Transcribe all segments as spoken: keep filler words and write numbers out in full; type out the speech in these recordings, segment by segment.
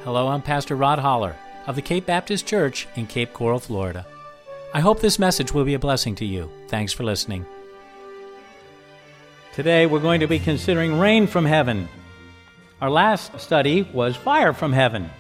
Hello, I'm Pastor Rod Holler of the Cape Baptist Church in Cape Coral, Florida. I hope this message will be a blessing to you. Thanks for listening. Today we're going to be considering rain from heaven. Our last study was fire from heaven.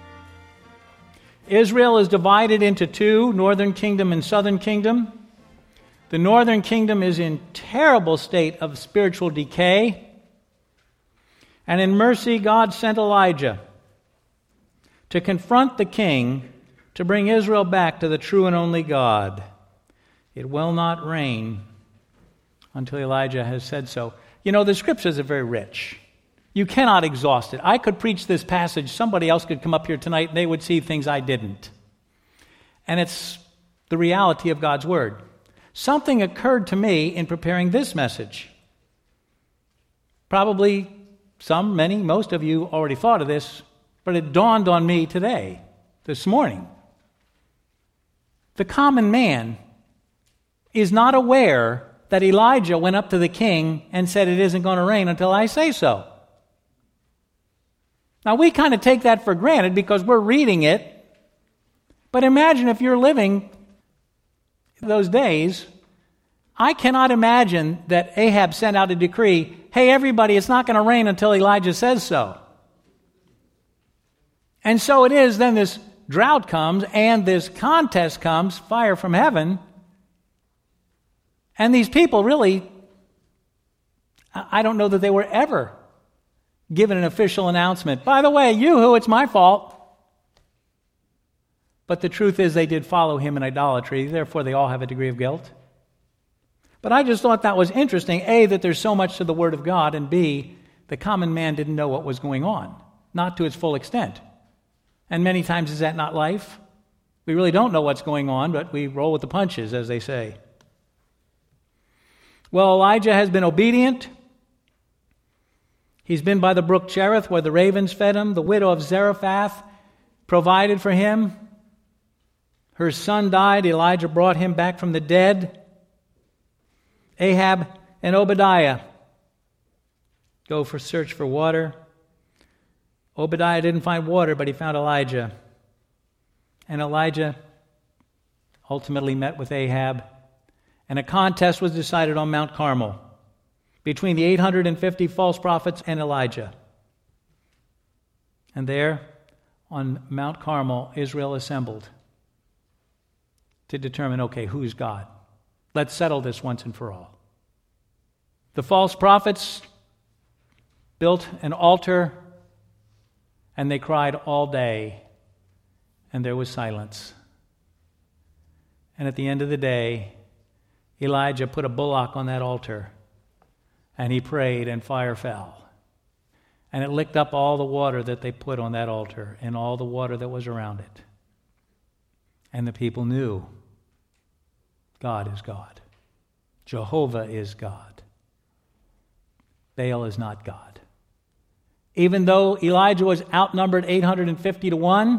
Israel is divided into two, northern kingdom and southern kingdom. The northern kingdom is in terrible state of spiritual decay. And in mercy, God sent Elijah to confront the king to bring Israel back to the true and only God. It will not rain until Elijah has said so. You know, the scriptures are very rich. You cannot exhaust it. I could preach this passage. Somebody else could come up here tonight and they would see things I didn't. And it's the reality of God's word. Something occurred to me in preparing this message. Probably some, many, most of you already thought of this, but it dawned on me today, this morning. The common man is not aware that Elijah went up to the king and said, "It isn't going to rain until I say so." Now, we kind of take that for granted because we're reading it. But imagine if you're living those days. I cannot imagine that Ahab sent out a decree, "Hey, everybody, it's not going to rain until Elijah says so." And so it is, then this drought comes and this contest comes, fire from heaven. And these people really, I don't know that they were ever given an official announcement. "By the way, you-hoo, it's my fault." But the truth is they did follow him in idolatry, therefore they all have a degree of guilt. But I just thought that was interesting, A, that there's so much to the Word of God, and B, the common man didn't know what was going on, not to its full extent. And many times is that not life? We really don't know what's going on, but we roll with the punches, as they say. Well, Elijah has been obedient. He's been by the brook Cherith where the ravens fed him. The widow of Zarephath provided for him. Her son died. Elijah brought him back from the dead. Ahab and Obadiah go for search for water. Obadiah didn't find water, but he found Elijah. And Elijah ultimately met with Ahab. And a contest was decided on Mount Carmel between the eight hundred fifty false prophets and Elijah. And there, on Mount Carmel, Israel assembled to determine, okay, who's God? Let's settle this once and for all. The false prophets built an altar, and they cried all day, and there was silence. And at the end of the day, Elijah put a bullock on that altar, and he prayed, and fire fell. And it licked up all the water that they put on that altar and all the water that was around it. And the people knew God is God. Jehovah is God. Baal is not God. Even though Elijah was outnumbered eight hundred fifty to one,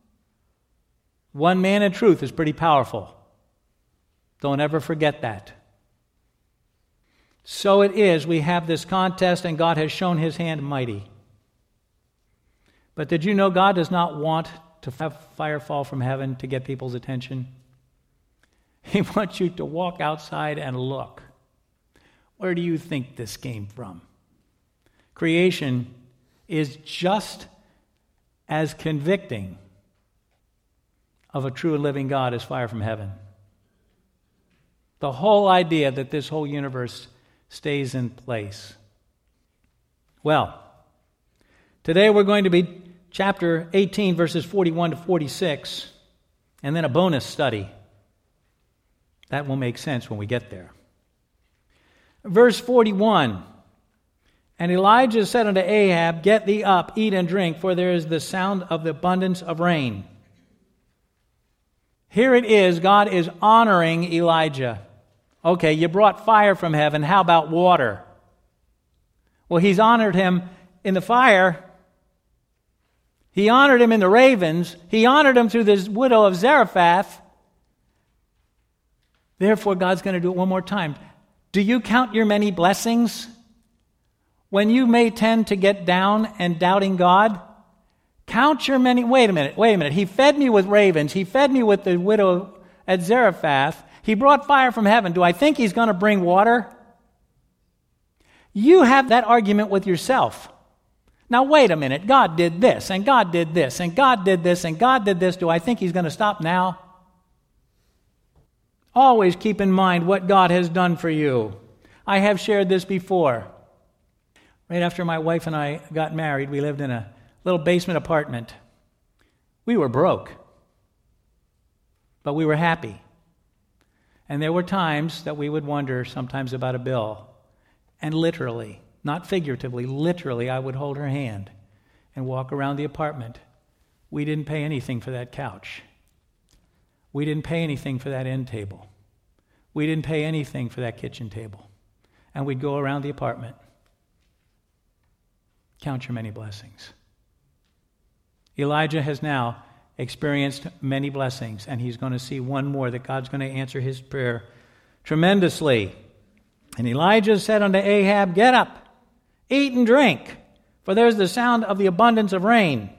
one man in truth is pretty powerful. Don't ever forget that. So it is, we have this contest, and God has shown his hand mighty. But did you know God does not want to have fire fall from heaven to get people's attention? He wants you to walk outside and look. Where do you think this came from? Creation is just as convicting of a true and living God as fire from heaven. The whole idea that this whole universe stays in place. Well, today we're going to be chapter eighteen, verses forty-one to forty-six, and then a bonus study. That will make sense when we get there. Verse forty-one, "And Elijah said unto Ahab, Get thee up, eat and drink, for there is the sound of the abundance of rain." Here it is, God is honoring Elijah. Okay, you brought fire from heaven, how about water? Well, he's honored him in the fire. He honored him in the ravens. He honored him through this widow of Zarephath. Therefore, God's going to do it one more time. Do you count your many blessings? When you may tend to get down and doubting God, Count your many... Wait a minute, wait a minute. He fed me with ravens. He fed me with the widow at Zarephath. He brought fire from heaven. Do I think he's going to bring water? You have that argument with yourself. Now, wait a minute. God did this, and God did this, and God did this, and God did this. Do I think he's going to stop now? Always keep in mind what God has done for you. I have shared this before. Right after my wife and I got married, we lived in a little basement apartment. We were broke, but we were happy. And there were times that we would wonder sometimes about a bill. And literally, not figuratively, literally, I would hold her hand and walk around the apartment. We didn't pay anything for that couch. We didn't pay anything for that end table. We didn't pay anything for that kitchen table. And we'd go around the apartment. Count your many blessings. Elijah has now experienced many blessings, and he's going to see one more that God's going to answer his prayer tremendously. And Elijah said unto Ahab, Get up, eat and drink, for there's the sound of the abundance of rain.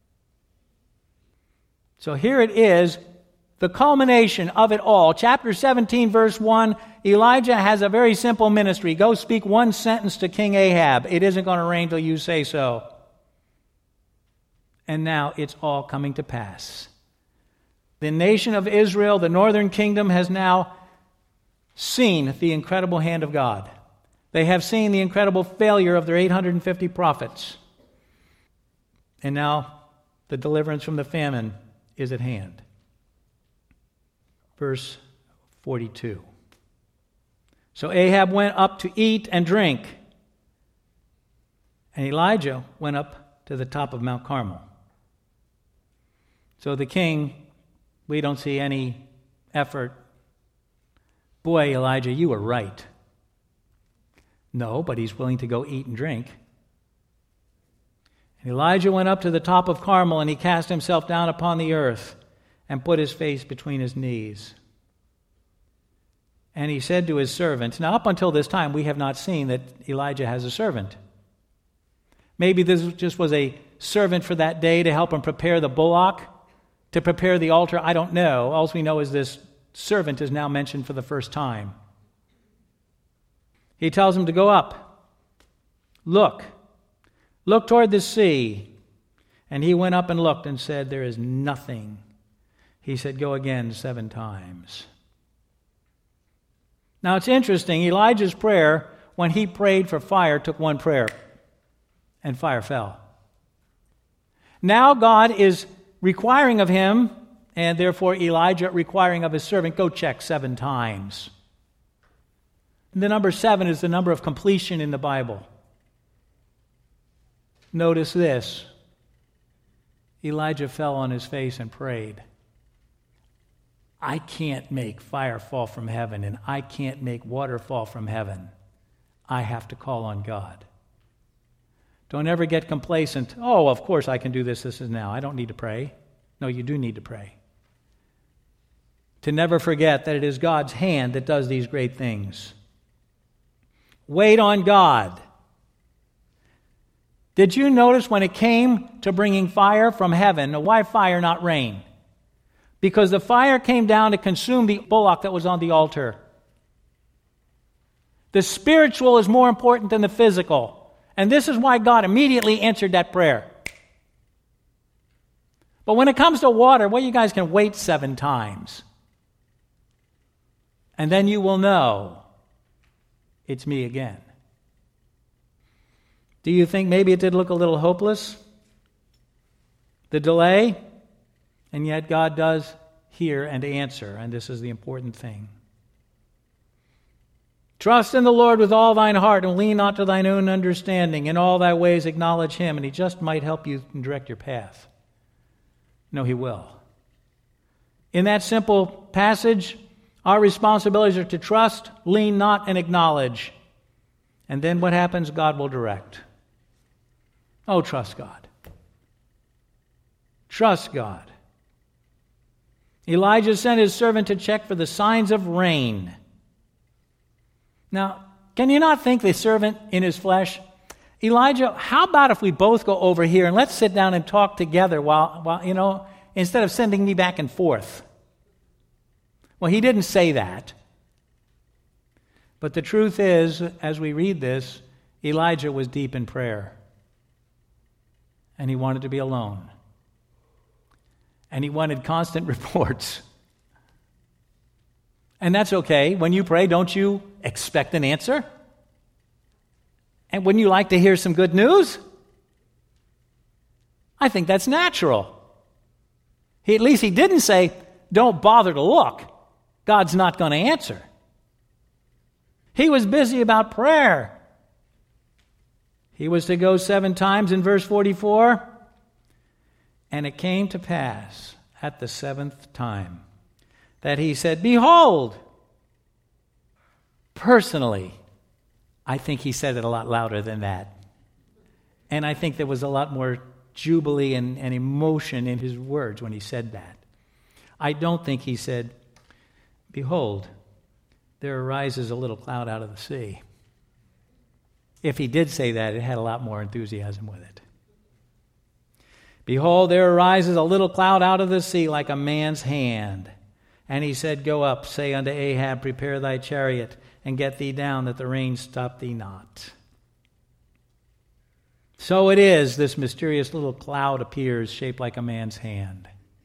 So here it is, the culmination of it all. Chapter seventeen, verse one, Elijah has a very simple ministry. Go speak one sentence to King Ahab. It isn't going to rain till you say so. And now it's all coming to pass. The nation of Israel, the northern kingdom, has now seen the incredible hand of God. They have seen the incredible failure of their eight hundred fifty prophets. And now the deliverance from the famine is at hand. Verse forty-two. So Ahab went up to eat and drink, and Elijah went up to the top of Mount Carmel. So the king, we don't see any effort. Boy, Elijah, you were right. No, but he's willing to go eat and drink. And Elijah went up to the top of Carmel, and he cast himself down upon the earth and put his face between his knees. And he said to his servant, now up until this time we have not seen that Elijah has a servant. Maybe this just was a servant for that day to help him prepare the bullock, to prepare the altar. I don't know. All we know is this servant is now mentioned for the first time. He tells him to go up. Look. Look toward the sea. And he went up and looked and said, there is nothing. He said, go again seven times. Now it's interesting. Elijah's prayer, when he prayed for fire, took one prayer. And fire fell. Now God is requiring of him, and therefore Elijah requiring of his servant, go check seven times. The number seven is the number of completion in the Bible. Notice this. Elijah fell on his face and prayed. I can't make fire fall from heaven, and I can't make water fall from heaven. I have to call on God. Don't ever get complacent. Oh, of course I can do this, this is now. I don't need to pray. No, you do need to pray. To never forget that it is God's hand that does these great things. Wait on God. Did you notice when it came to bringing fire from heaven, why fire, not rain? Because the fire came down to consume the bullock that was on the altar. The spiritual is more important than the physical. And this is why God immediately answered that prayer. But when it comes to water, well, you guys can wait seven times. And then you will know it's me again. Do you think maybe it did look a little hopeless? The delay? And yet God does hear and answer, and this is the important thing. Trust in the Lord with all thine heart, and lean not to thine own understanding. In all thy ways acknowledge him, and he just might help you and direct your path. No, he will. In that simple passage, our responsibilities are to trust, lean not, and acknowledge. And then what happens? God will direct. Oh, trust God. Trust God. Elijah sent his servant to check for the signs of rain. Now, can you not think the servant in his flesh, Elijah, how about if we both go over here and let's sit down and talk together while, while you know, instead of sending me back and forth? Well, he didn't say that. But the truth is, as we read this, Elijah was deep in prayer. And he wanted to be alone. And he wanted constant reports. And that's okay. When you pray, don't you expect an answer? And wouldn't you like to hear some good news? I think that's natural. He, at least he didn't say, don't bother to look. God's not going to answer. He was busy about prayer. He was to go seven times in verse forty-four. And it came to pass at the seventh time that he said, behold, personally, I think he said it a lot louder than that. And I think there was a lot more jubilee and, and emotion in his words when he said that. I don't think he said, behold, there arises a little cloud out of the sea. If he did say that, it had a lot more enthusiasm with it. Behold, there arises a little cloud out of the sea like a man's hand. And he said, go up, say unto Ahab, prepare thy chariot, and get thee down, that the rain stop thee not. So it is, this mysterious little cloud appears, shaped like a man's hand.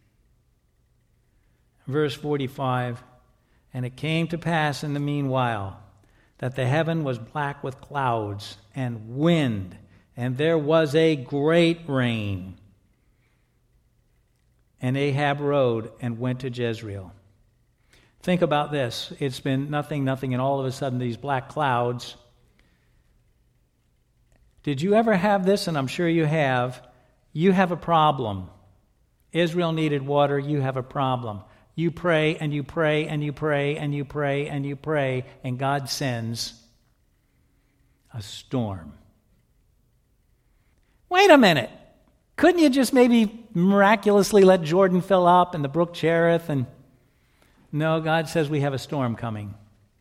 Verse forty-five, and it came to pass in the meanwhile, that the heaven was black with clouds and wind, and there was a great rain. And Ahab rode and went to Jezreel. Think about this. It's been nothing, nothing, and all of a sudden these black clouds. Did you ever have this? And I'm sure you have. You have a problem. Israel needed water. You have a problem. You pray and you pray and you pray and you pray and you pray, and God sends a storm. Wait a minute. Couldn't you just maybe miraculously let Jordan fill up and the brook Cherith? And no, God says we have a storm coming.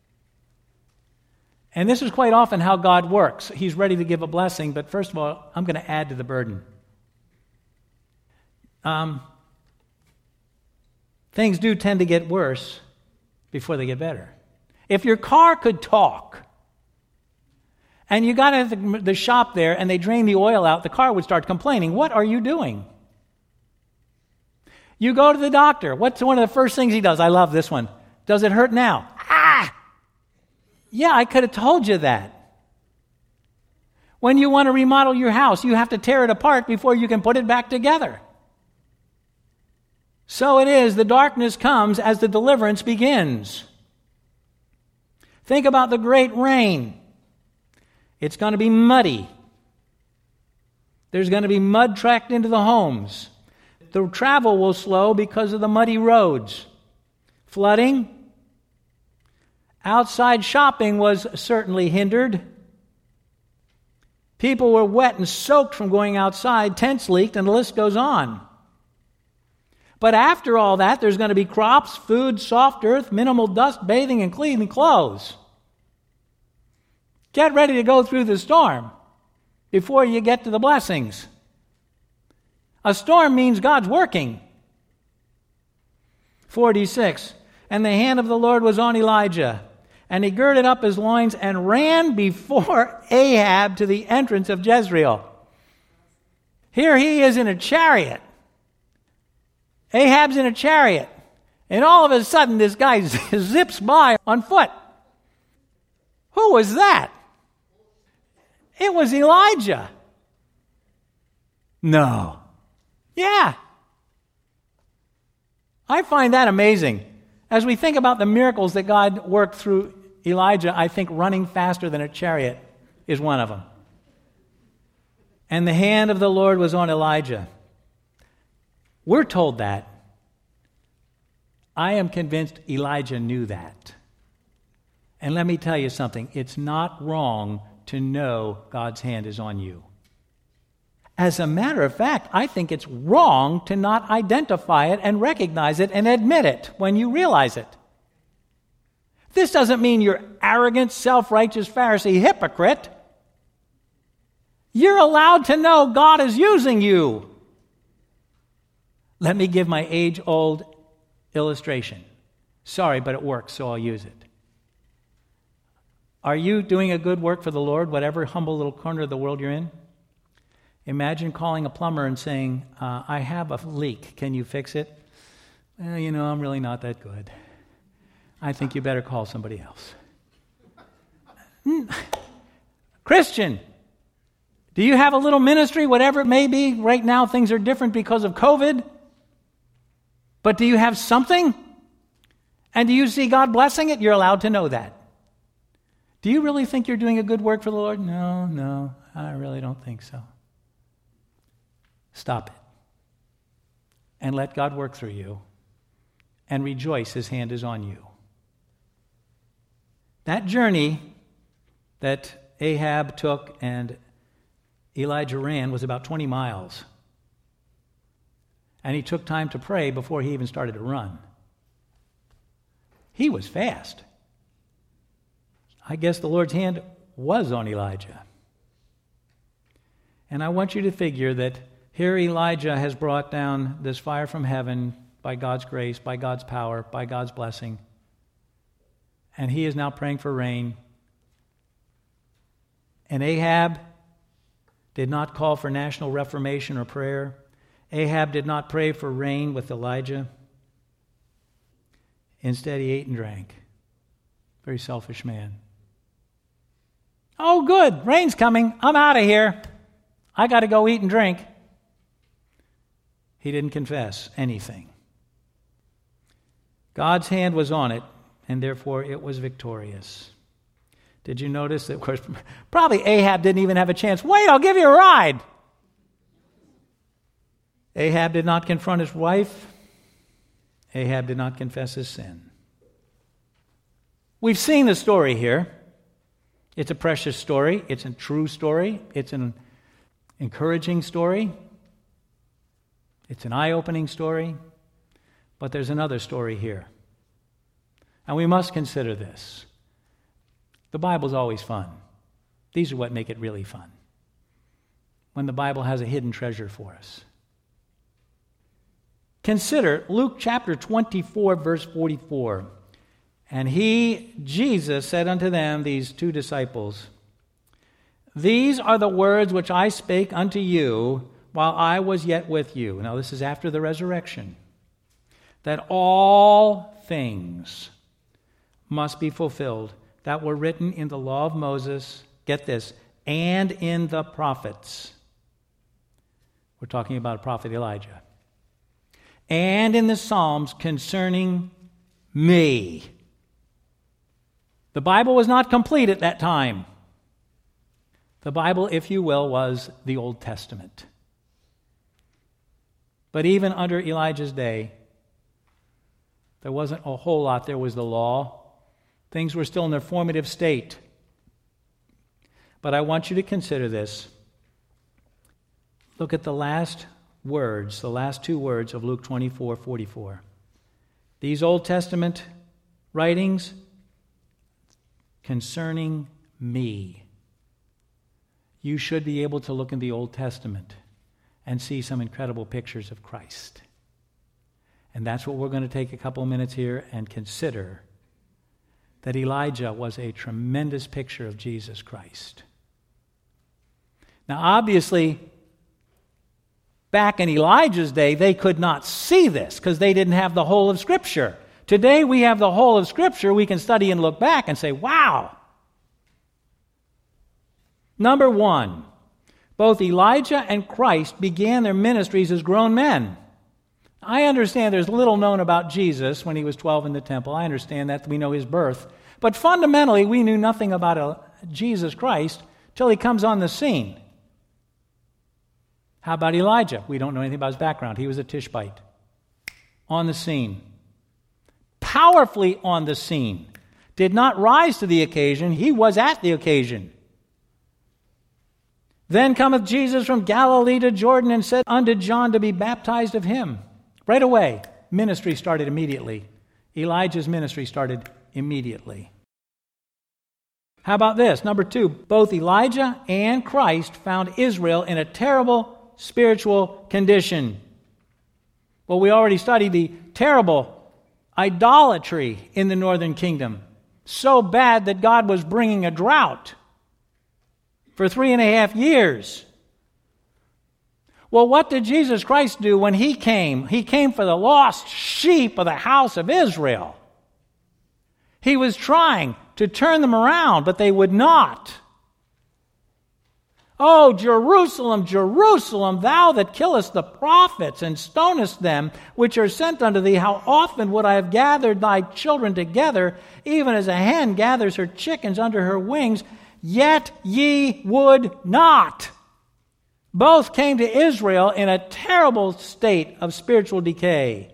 And this is quite often how God works. He's ready to give a blessing, but first of all, I'm going to add to the burden. Um, things do tend to get worse before they get better. If your car could talk, and you got into the, the shop there and they drained the oil out, the car would start complaining. What are you doing? You go to the doctor. What's one of the first things he does? I love this one. Does it hurt now? Ah! Yeah, I could have told you that. When you want to remodel your house, you have to tear it apart before you can put it back together. So it is, the darkness comes as the deliverance begins. Think about the great rain. It's going to be muddy. There's going to be mud tracked into the homes. The travel will slow because of the muddy roads. Flooding. Outside shopping was certainly hindered. People were wet and soaked from going outside. Tents leaked, and the list goes on. But after all that, there's going to be crops, food, soft earth, minimal dust, bathing, and clean clothes. Get ready to go through the storm before you get to the blessings. A storm means God's working. forty-six, and the hand of the Lord was on Elijah, and he girded up his loins and ran before Ahab to the entrance of Jezreel. Here he is in a chariot. Ahab's in a chariot. And all of a sudden this guy zips by on foot. Who was that? It was Elijah. No. Yeah. I find that amazing. As we think about the miracles that God worked through Elijah, I think running faster than a chariot is one of them. And the hand of the Lord was on Elijah. We're told that. I am convinced Elijah knew that. And let me tell you something. It's not wrong to know God's hand is on you. As a matter of fact, I think it's wrong to not identify it and recognize it and admit it when you realize it. This doesn't mean you're arrogant, self-righteous Pharisee hypocrite. You're allowed to know God is using you. Let me give my age-old illustration. Sorry, but it works, so I'll use it. Are you doing a good work for the Lord, whatever humble little corner of the world you're in? Imagine calling a plumber and saying, uh, I have a leak. Can you fix it? Well, you know, I'm really not that good. I think you better call somebody else. Christian, do you have a little ministry, whatever it may be? Right now, things are different because of COVID. But do you have something? And do you see God blessing it? You're allowed to know that. Do you really think you're doing a good work for the Lord? No, no, I really don't think so. Stop it. And let God work through you. And rejoice His hand is on you. That journey that Ahab took and Elijah ran was about twenty miles. And he took time to pray before he even started to run. He was fast. I guess the Lord's hand was on Elijah. And I want you to figure that here Elijah has brought down this fire from heaven by God's grace, by God's power, by God's blessing. And he is now praying for rain. And Ahab did not call for national reformation or prayer. Ahab did not pray for rain with Elijah. Instead, he ate and drank. Very selfish man. Oh, good. Rain's coming. I'm out of here. I got to go eat and drink. He didn't confess anything. God's hand was on it, and therefore it was victorious. Did you notice that, of course, probably Ahab didn't even have a chance. Wait, I'll give you a ride. Ahab did not confront his wife. Ahab did not confess his sin. We've seen the story here. It's a precious story. It's a true story. It's an encouraging story. It's an eye-opening story. But there's another story here. And we must consider this. The Bible's always fun. These are what make it really fun. When the Bible has a hidden treasure for us. Consider Luke chapter twenty-four, verse forty-four. And he, Jesus, said unto them, these two disciples, These are the words which I spake unto you while I was yet with you. Now this is after the resurrection. That all things must be fulfilled that were written in the law of Moses, get this, and in the prophets. We're talking about prophet Elijah. And in the Psalms concerning me. The Bible was not complete at that time. The Bible, if you will, was the Old Testament. But even under Elijah's day, there wasn't a whole lot. There was the law. Things were still in their formative state. But I want you to consider this. Look at the last words, the last two words of Luke twenty-four forty-four. These Old Testament writings concerning me. You should be able to look in the Old Testament and see some incredible pictures of Christ. And that's what we're going to take a couple of minutes here and consider, that Elijah was a tremendous picture of Jesus Christ. Now, obviously, back in Elijah's day, they could not see this because they didn't have the whole of Scripture. Today, we have the whole of Scripture. We can study and look back and say, wow. Number one, both Elijah and Christ began their ministries as grown men. I understand there's little known about Jesus when he was twelve in the temple. I understand that. We know his birth. But fundamentally, we knew nothing about Jesus Christ till he comes on the scene. How about Elijah? We don't know anything about his background. He was a Tishbite. On the scene. Powerfully on the scene. Did not rise to the occasion. He was at the occasion. Then cometh Jesus from Galilee to Jordan and said unto John to be baptized of him. Right away, ministry started immediately. Elijah's ministry started immediately. How about this? Number two, both Elijah and Christ found Israel in a terrible spiritual condition. Well, we already studied the terrible idolatry in the northern kingdom. So bad that God was bringing a drought for three and a half years. Well, what did Jesus Christ do when He came? He came for the lost sheep of the house of Israel. He was trying to turn them around, but they would not. Oh, Jerusalem, Jerusalem, thou that killest the prophets and stonest them which are sent unto thee, how often would I have gathered thy children together, even as a hen gathers her chickens under her wings, yet ye would not. Both came to Israel in a terrible state of spiritual decay.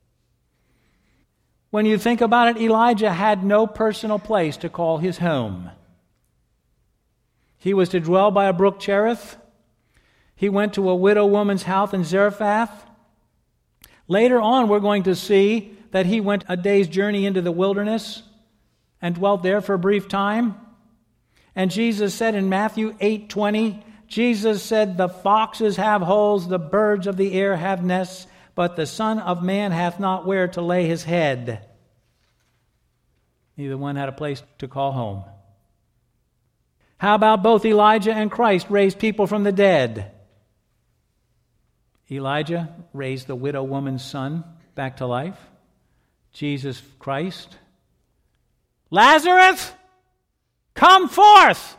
When you think about it, Elijah had no personal place to call his home. He was to dwell by a brook Cherith. He went to a widow woman's house in Zarephath. Later on, we're going to see that he went a day's journey into the wilderness and dwelt there for a brief time. And Jesus said in Matthew eight twenty, Jesus said, the foxes have holes, the birds of the air have nests, but the Son of Man hath not where to lay his head. Neither one had a place to call home. How about both Elijah and Christ raised people from the dead? Elijah raised the widow woman's son back to life. Jesus Christ, Lazarus, come forth!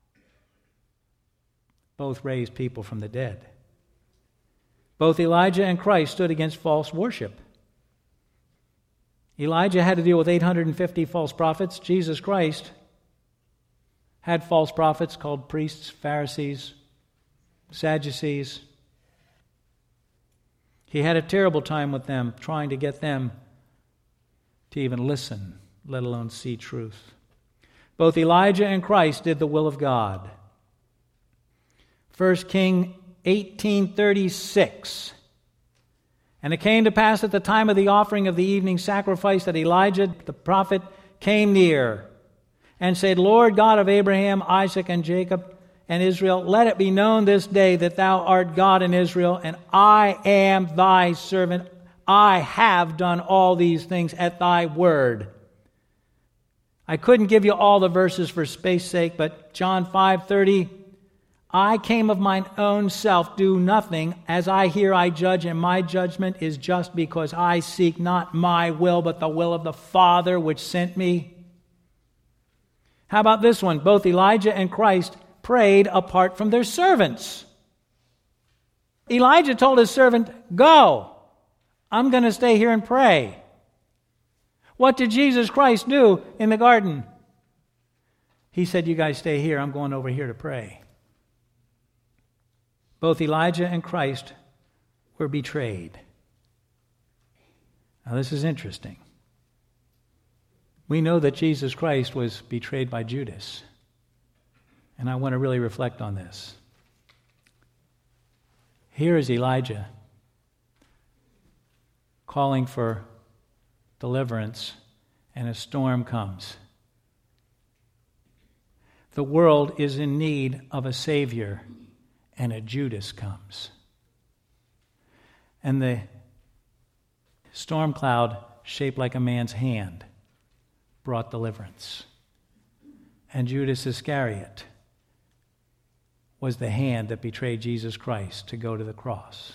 Both raised people from the dead. Both Elijah and Christ stood against false worship. Elijah had to deal with eight hundred fifty false prophets. Jesus Christ had false prophets called priests, Pharisees, Sadducees. He had a terrible time with them, trying to get them to even listen, let alone see truth. Both Elijah and Christ did the will of God. First Kings eighteen thirty-six. And it came to pass at the time of the offering of the evening sacrifice that Elijah the prophet came near and said, Lord God of Abraham, Isaac, and Jacob, and Israel, let it be known this day that thou art God in Israel, and I am thy servant. I have done all these things at thy word. I couldn't give you all the verses for space sake, but John five thirty, I came of mine own self, do nothing. As I hear, I judge, and my judgment is just, because I seek not my will, but the will of the Father which sent me. How about this one? Both Elijah and Christ prayed apart from their servants. Elijah told his servant, go, I'm going to stay here and pray. What did Jesus Christ do in the garden? He said, you guys stay here, I'm going over here to pray. Both Elijah and Christ were betrayed. Now this is interesting. We know that Jesus Christ was betrayed by Judas. And I want to really reflect on this. Here is Elijah calling for deliverance, and a storm comes. The world is in need of a Savior, and a Judas comes. And the storm cloud, shaped like a man's hand, brought deliverance. And Judas Iscariot was the hand that betrayed Jesus Christ to go to the cross.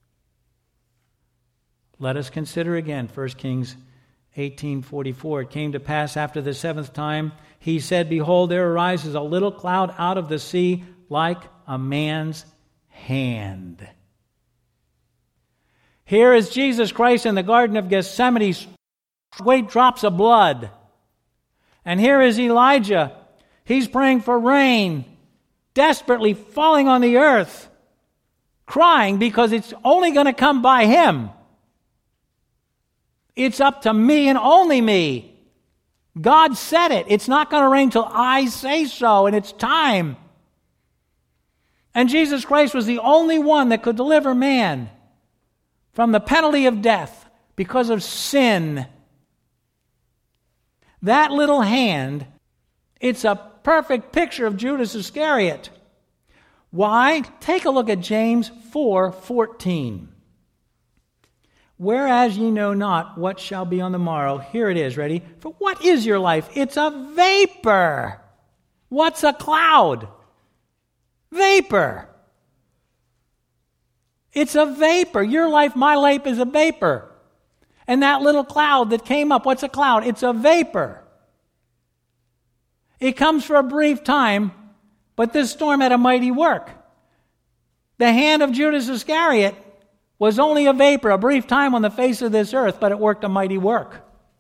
Let us consider again First Kings eighteen forty-four. It came to pass after the seventh time, he said, behold, there arises a little cloud out of the sea like a man's hand. Here is Jesus Christ in the Garden of Gethsemane, great drops of blood. And here is Elijah. He's praying for rain, desperately falling on the earth, crying because it's only going to come by him. It's up to me and only me. God said it. It's not going to rain till I say so, and it's time. And Jesus Christ was the only one that could deliver man from the penalty of death because of sin. That little hand, it's a perfect picture of Judas Iscariot. Why? Take a look at James four fourteen. Whereas ye know not what shall be on the morrow, here it is, ready? For what is your life? It's a vapor. What's a cloud? Vapor. It's a vapor. Your life, my life is a vapor. And that little cloud that came up, what's a cloud? It's a vapor. It comes for a brief time, but this storm had a mighty work. The hand of Judas Iscariot was only a vapor, a brief time on the face of this earth, but it worked a mighty work.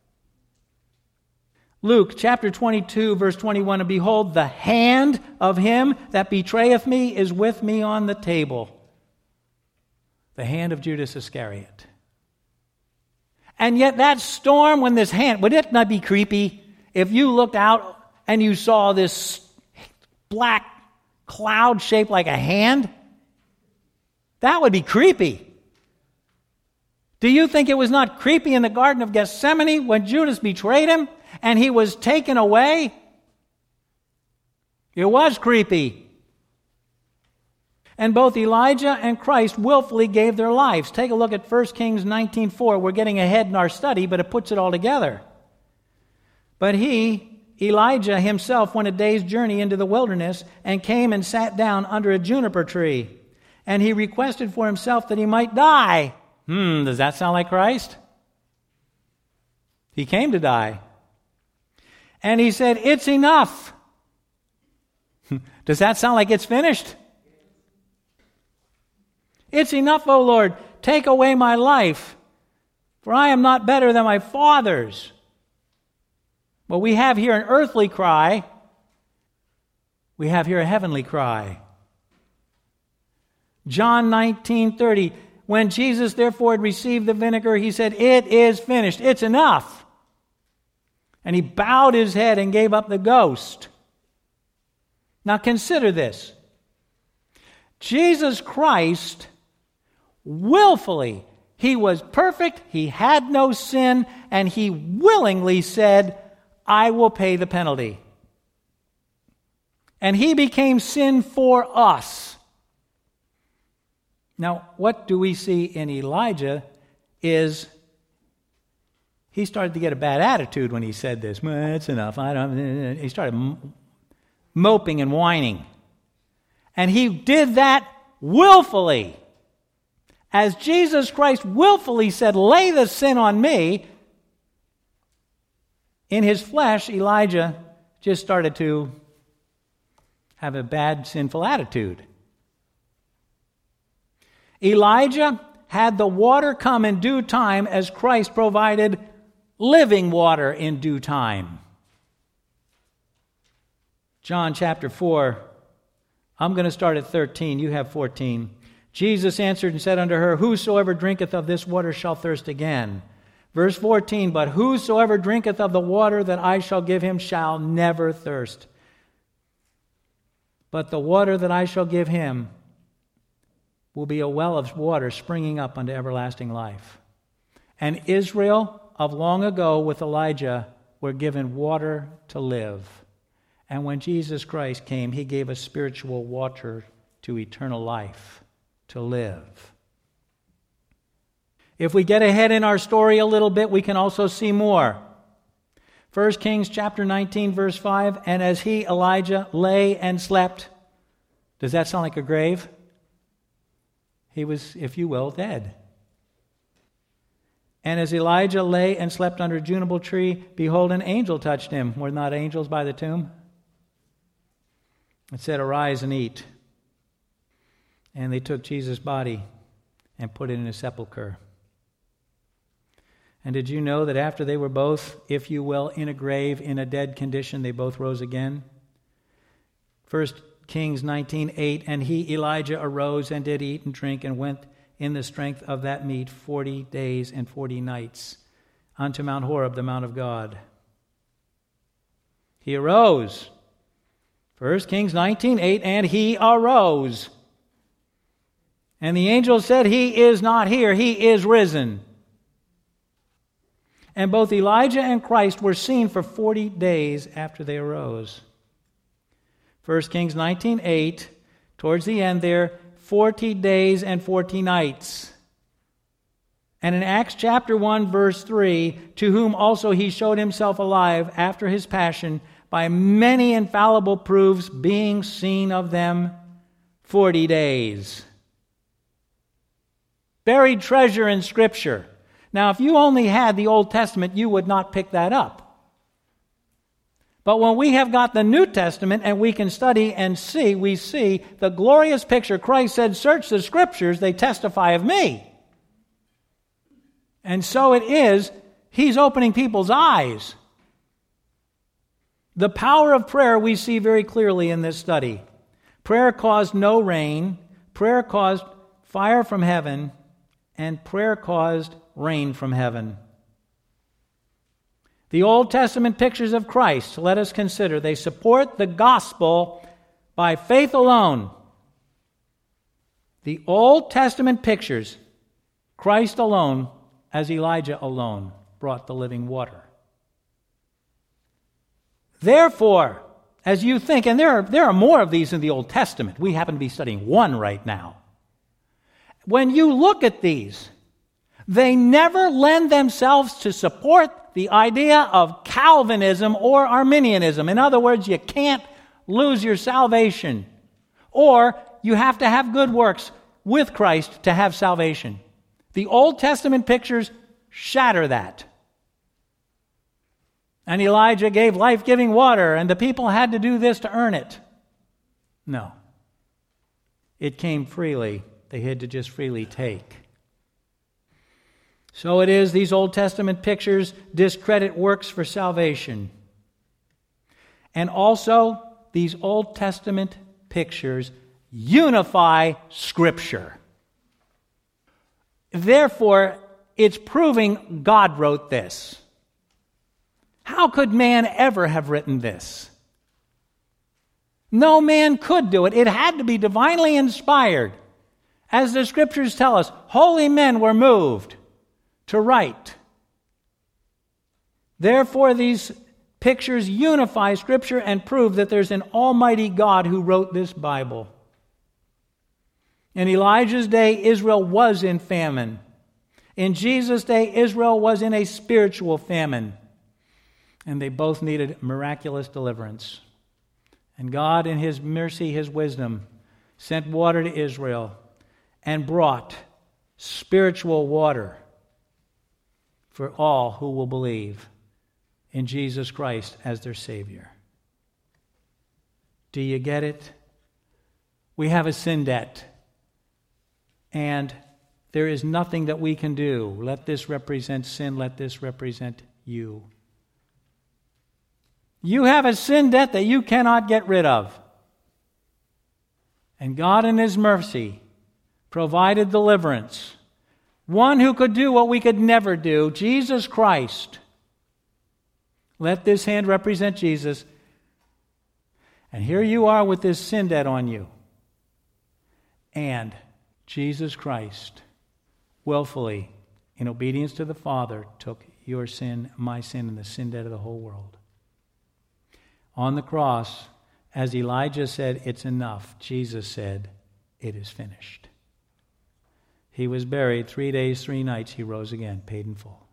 Luke chapter twenty-two, verse twenty-one, and behold, the hand of him that betrayeth me is with me on the table. The hand of Judas Iscariot. And yet that storm, when this hand, would it not be creepy if you looked out and you saw this black cloud shaped like a hand? That would be creepy. Do you think it was not creepy in the Garden of Gethsemane when Judas betrayed him and he was taken away? It was creepy. And both Elijah and Christ willfully gave their lives. Take a look at First Kings nineteen four. We're getting ahead in our study, but it puts it all together. But he, Elijah himself, went a day's journey into the wilderness and came and sat down under a juniper tree. And he requested for himself that he might die. Hmm, does that sound like Christ? He came to die. And he said, it's enough. Does that sound like it's finished? It's enough, O Lord, take away my life, for I am not better than my fathers. Well, we have here an earthly cry. We have here a heavenly cry. John nineteen thirty. When Jesus therefore had received the vinegar, he said, it is finished. It's enough. And he bowed his head and gave up the ghost. Now consider this. Jesus Christ, willfully, he was perfect, he had no sin, and he willingly said, I will pay the penalty. And he became sin for us. Now, what do we see in Elijah is he started to get a bad attitude when he said this. Well, it's enough. I don't. He started moping and whining. And he did that willfully. As Jesus Christ willfully said, lay the sin on me, in his flesh, Elijah just started to have a bad, sinful attitude. Elijah had the water come in due time as Christ provided living water in due time. John chapter four, I'm going to start at thirteen, you have fourteen. Jesus answered and said unto her, whosoever drinketh of this water shall thirst again. Verse fourteen, but whosoever drinketh of the water that I shall give him shall never thirst. But the water that I shall give him will be a well of water springing up unto everlasting life. And Israel of long ago with Elijah were given water to live. And when Jesus Christ came, he gave us spiritual water to eternal life, to live. If we get ahead in our story a little bit, we can also see more. First Kings chapter nineteen, verse five, and as he, Elijah, lay and slept. Does that sound like a grave? He was, if you will, dead. And as Elijah lay and slept under a juniper tree, behold, an angel touched him. Were not angels by the tomb? It said, arise and eat. And they took Jesus' body and put it in a sepulcher. And did you know that after they were both, if you will, in a grave, in a dead condition, they both rose again? First Kings nineteen eight, and he, Elijah, arose and did eat and drink and went in the strength of that meat forty days and forty nights unto Mount Horeb, the Mount of God. He arose. First Kings nineteen eight, and he arose. And the angel said, he is not here, he is risen. And both Elijah and Christ were seen for forty days after they arose. First Kings nineteen eight, towards the end there, forty days and forty nights. And in Acts chapter one, verse three, to whom also he showed himself alive after his passion by many infallible proofs, being seen of them forty days. Buried treasure in Scripture. Now, if you only had the Old Testament, you would not pick that up. But when we have got the New Testament and we can study and see, we see the glorious picture. Christ said, search the Scriptures, they testify of me. And so it is, he's opening people's eyes. The power of prayer we see very clearly in this study. Prayer caused no rain, prayer caused fire from heaven, and prayer caused rain from heaven. The Old Testament pictures of Christ, let us consider, they support the gospel by faith alone. The Old Testament pictures, Christ alone, as Elijah alone brought the living water. Therefore, as you think, and there are, there are more of these in the Old Testament. We happen to be studying one right now. When you look at these, they never lend themselves to support the idea of Calvinism or Arminianism. In other words, you can't lose your salvation. Or you have to have good works with Christ to have salvation. The Old Testament pictures shatter that. And Elijah gave life-giving water, and the people had to do this to earn it. No. It came freely. They had to just freely take. So it is, these Old Testament pictures discredit works for salvation. And also, these Old Testament pictures unify Scripture. Therefore, it's proving God wrote this. How could man ever have written this? No man could do it. It had to be divinely inspired. As the Scriptures tell us, holy men were moved to write. Therefore, these pictures unify Scripture and prove that there's an almighty God who wrote this Bible. In Elijah's day, Israel was in famine. In Jesus' day, Israel was in a spiritual famine. And they both needed miraculous deliverance. And God, in His mercy, His wisdom, sent water to Israel and brought spiritual water for all who will believe in Jesus Christ as their Savior. Do you get it? We have a sin debt. And there is nothing that we can do. Let this represent sin. Let this represent you. You have a sin debt that you cannot get rid of. And God in His mercy provided deliverance. One who could do what we could never do, Jesus Christ. Let this hand represent Jesus. And here you are with this sin debt on you. And Jesus Christ, willfully, in obedience to the Father, took your sin, my sin, and the sin debt of the whole world. On the cross, as Elijah said, it's enough, Jesus said, it is finished. He was buried three days, three nights. He rose again, paid in full.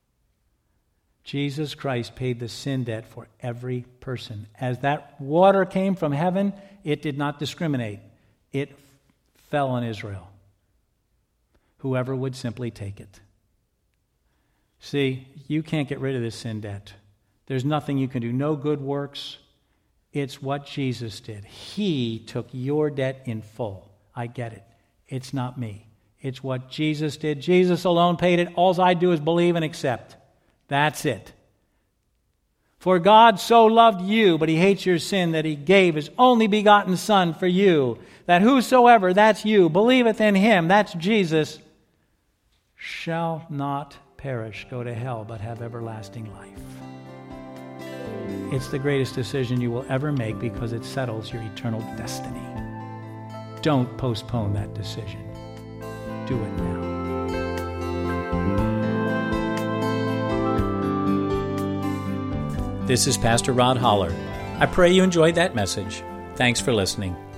Jesus Christ paid the sin debt for every person. As that water came from heaven, it did not discriminate. It fell on Israel. Whoever would simply take it. See, you can't get rid of this sin debt. There's nothing you can do. No good works. It's what Jesus did. He took your debt in full. I get it. It's not me. It's what Jesus did. Jesus alone paid it. All I do is believe and accept. That's it. For God so loved you, but He hates your sin, that He gave His only begotten Son for you, that whosoever, that's you, believeth in Him, that's Jesus, shall not perish, go to hell, but have everlasting life. It's the greatest decision you will ever make because it settles your eternal destiny. Don't postpone that decision. Do it now. This is Pastor Rod Holler. I pray you enjoyed that message. Thanks for listening.